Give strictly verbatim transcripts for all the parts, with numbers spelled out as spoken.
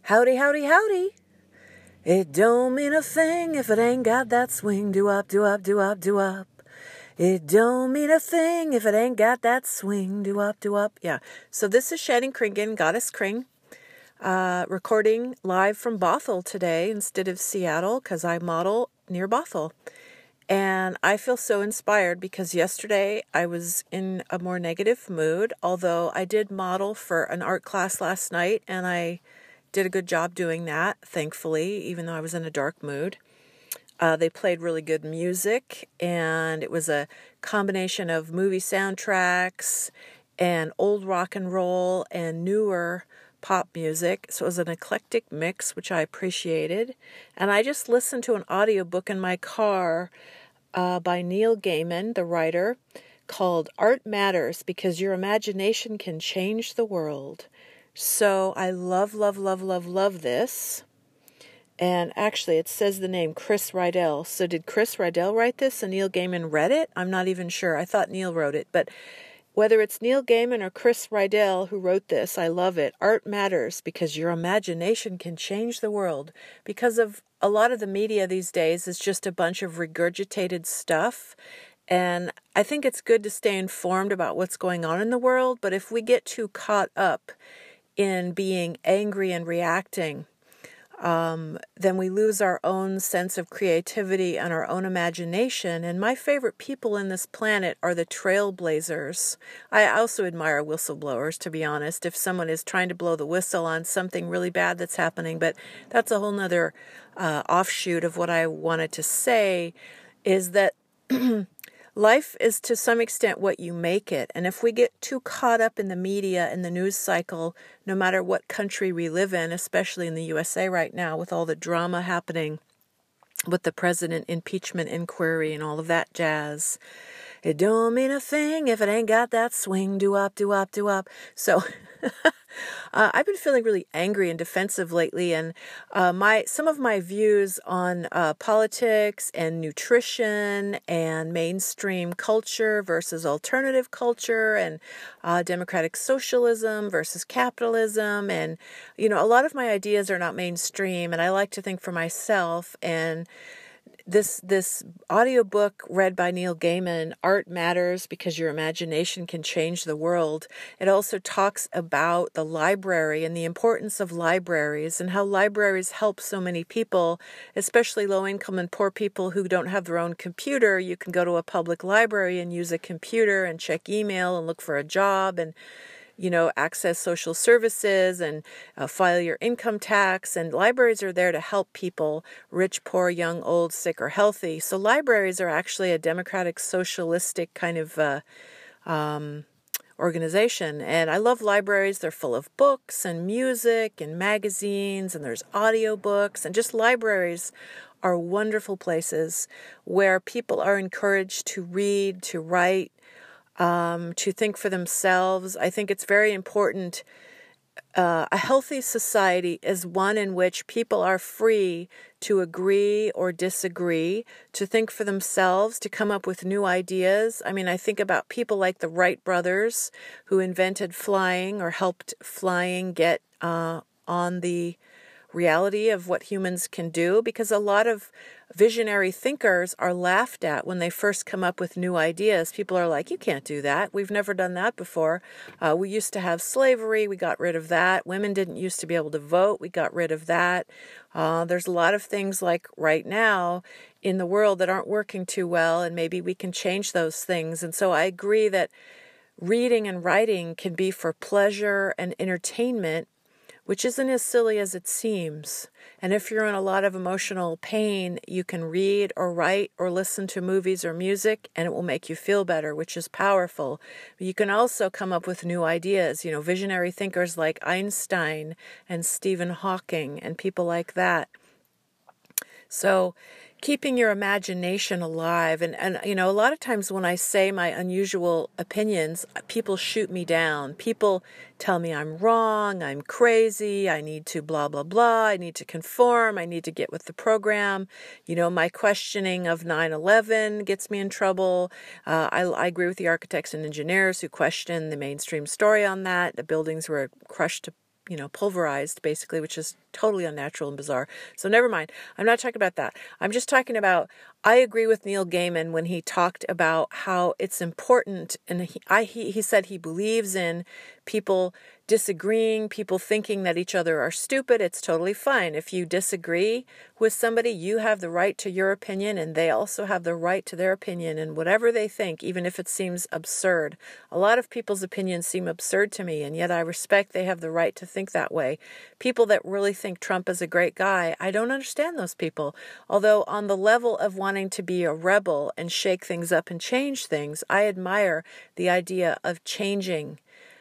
Howdy, howdy, howdy. It don't mean a thing if it ain't got that swing. Do-up, do-up, do-up, do-up. It don't mean a thing if it ain't got that swing. Do-up, do-up. Yeah. So this is Shannon Kringen, Goddess Kring, uh, recording live from Bothell today instead of Seattle because I model near Bothell. And I feel so inspired because yesterday I was in a more negative mood, although I did model for an art class last night and I did a good job doing that, thankfully, even though I was in a dark mood. Uh, they played really good music, and it was a combination of movie soundtracks and old rock and roll and newer pop music. So it was an eclectic mix, which I appreciated. And I just listened to an audiobook in my car uh, by Neil Gaiman, the writer, called Art Matters Because Your Imagination Can Change the World. So I love, love, love, love, love this. And actually, it says the name Chris Rydell. So did Chris Rydell write this and Neil Gaiman read it? I'm not even sure. I thought Neil wrote it. But whether it's Neil Gaiman or Chris Rydell who wrote this, I love it. Art matters because your imagination can change the world. Because of a lot of the media these days is just a bunch of regurgitated stuff. And I think it's good to stay informed about what's going on in the world. But if we get too caught up in being angry and reacting, um, then we lose our own sense of creativity and our own imagination. And my favorite people in this planet are the trailblazers. I also admire whistleblowers, to be honest, if someone is trying to blow the whistle on something really bad that's happening. But that's a whole nother uh, offshoot of what I wanted to say, is that life is to some extent what you make it. And if we get too caught up in the media and the news cycle, no matter what country we live in, especially in the U S A right now with all the drama happening with the president impeachment inquiry and all of that jazz, it don't mean a thing if it ain't got that swing. Do-up, do-up, do-up. So uh, I've been feeling really angry and defensive lately, and uh, my some of my views on uh, politics and nutrition and mainstream culture versus alternative culture and uh, democratic socialism versus capitalism, and you know, a lot of my ideas are not mainstream, and I like to think for myself. And This this audiobook read by Neil Gaiman, Art Matters Because Your Imagination Can Change the World. It also talks about the library and the importance of libraries and how libraries help so many people, especially low-income and poor people who don't have their own computer. You can go to a public library and use a computer and check email and look for a job and you know, access social services and uh, file your income tax. And libraries are there to help people, rich, poor, young, old, sick, or healthy. So libraries are actually a democratic, socialistic kind of uh, um, organization. And I love libraries. They're full of books and music and magazines, and there's audiobooks. And just libraries are wonderful places where people are encouraged to read, to write, Um, to think for themselves. I think it's very important. Uh, a healthy society is one in which people are free to agree or disagree, to think for themselves, to come up with new ideas. I mean, I think about people like the Wright brothers who invented flying or helped flying get uh, on the reality of what humans can do, because a lot of visionary thinkers are laughed at when they first come up with new ideas. People are like, you can't do that. We've never done that before. Uh, we used to have slavery. We got rid of that. Women didn't used to be able to vote. We got rid of that. Uh, there's a lot of things like right now in the world that aren't working too well, and maybe we can change those things. And so I agree that reading and writing can be for pleasure and entertainment, which isn't as silly as it seems. And if you're in a lot of emotional pain, you can read or write or listen to movies or music, and it will make you feel better, which is powerful. But you can also come up with new ideas. You know, visionary thinkers like Einstein and Stephen Hawking and people like that. So keeping your imagination alive. And, and, you know, a lot of times when I say my unusual opinions, people shoot me down. People tell me I'm wrong, I'm crazy, I need to blah, blah, blah, I need to conform, I need to get with the program. You know, my questioning of nine eleven gets me in trouble. Uh, I, I agree with the architects and engineers who question the mainstream story on that. The buildings were crushed to you know, pulverized, basically, which is totally unnatural and bizarre. So never mind. I'm not talking about that. I'm just talking about, I agree with Neil Gaiman when he talked about how it's important, and he, I, he, he said he believes in people disagreeing, people thinking that each other are stupid. It's totally fine. If you disagree with somebody, you have the right to your opinion, and they also have the right to their opinion, and whatever they think, even if it seems absurd. A lot of people's opinions seem absurd to me, and yet I respect they have the right to think that way. People that really think Trump is a great guy, I don't understand those people. Although on the level of wanting to be a rebel and shake things up and change things, I admire the idea of changing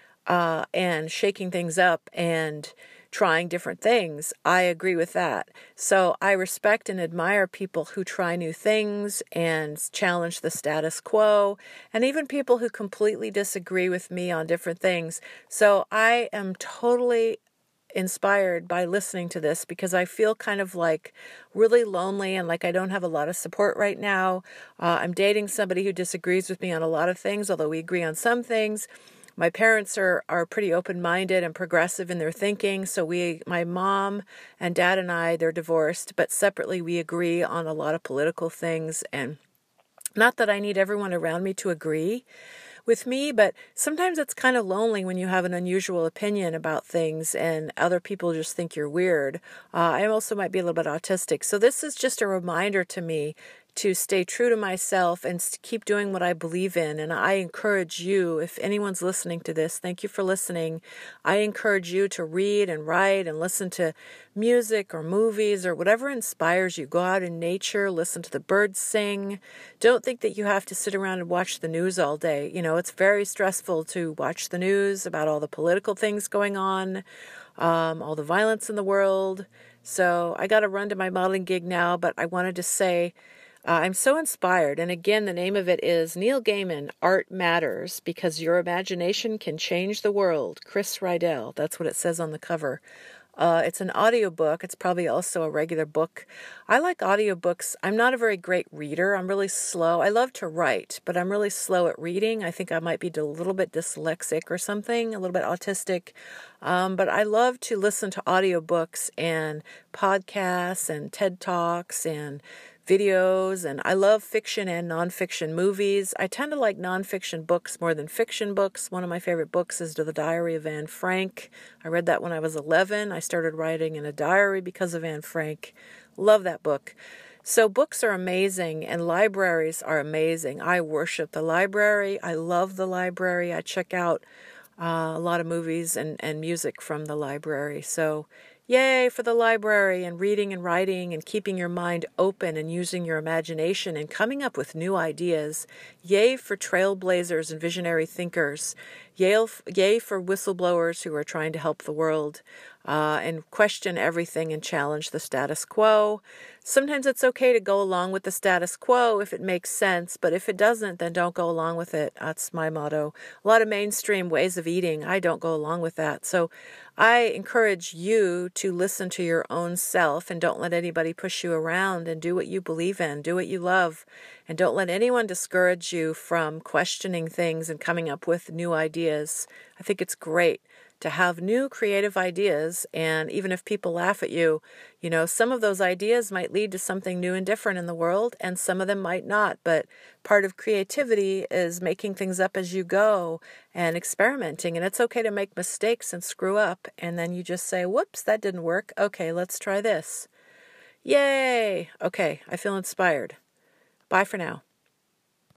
uh, and shaking things up and trying different things. I agree with that. So I respect and admire people who try new things and challenge the status quo, and even people who completely disagree with me on different things. So I am totally inspired by listening to this, because I feel kind of like really lonely and like I don't have a lot of support right now. Uh, I'm dating somebody who disagrees with me on a lot of things, although we agree on some things. My parents are, are pretty open-minded and progressive in their thinking. So we, my mom and dad and I, they're divorced, but separately we agree on a lot of political things. And not that I need everyone around me to agree with me, but sometimes it's kind of lonely when you have an unusual opinion about things and other people just think you're weird. Uh, I also might be a little bit autistic. So this is just a reminder to me to stay true to myself and keep doing what I believe in. And I encourage you, if anyone's listening to this, thank you for listening. I encourage you to read and write and listen to music or movies or whatever inspires you. Go out in nature, listen to the birds sing. Don't think that you have to sit around and watch the news all day. You know, it's very stressful to watch the news about all the political things going on, um, all the violence in the world. So I got to run to my modeling gig now, but I wanted to say, Uh, I'm so inspired. And again, the name of it is Neil Gaiman, Art Matters, because your imagination can change the world. Chris Rydell. That's what it says on the cover. Uh, it's an audiobook. It's probably also a regular book. I like audiobooks. I'm not a very great reader. I'm really slow. I love to write, but I'm really slow at reading. I think I might be a little bit dyslexic or something, a little bit autistic. Um, but I love to listen to audiobooks and podcasts and TED Talks and videos, and I love fiction and nonfiction movies. I tend to like nonfiction books more than fiction books. One of my favorite books is The Diary of Anne Frank. I read that when I was eleven. I started writing in a diary because of Anne Frank. Love that book. So books are amazing, and libraries are amazing. I worship the library. I love the library. I check out uh, a lot of movies and, and music from the library. So yay for the library and reading and writing and keeping your mind open and using your imagination and coming up with new ideas. Yay for trailblazers and visionary thinkers. Yay, yay for whistleblowers who are trying to help the world uh, and question everything and challenge the status quo. Sometimes it's okay to go along with the status quo if it makes sense, but if it doesn't, then don't go along with it. That's my motto. A lot of mainstream ways of eating, I don't go along with that. So I encourage you to listen to your own self and don't let anybody push you around, and do what you believe in, do what you love, and don't let anyone discourage you from questioning things and coming up with new ideas. I think it's great to have new creative ideas, and even if people laugh at you, you know, some of those ideas might lead to something new and different in the world, and some of them might not. But part of creativity is making things up as you go and experimenting, and it's okay to make mistakes and screw up, and then you just say, whoops, that didn't work. Okay, let's try this. Yay! Okay, I feel inspired. Bye for now.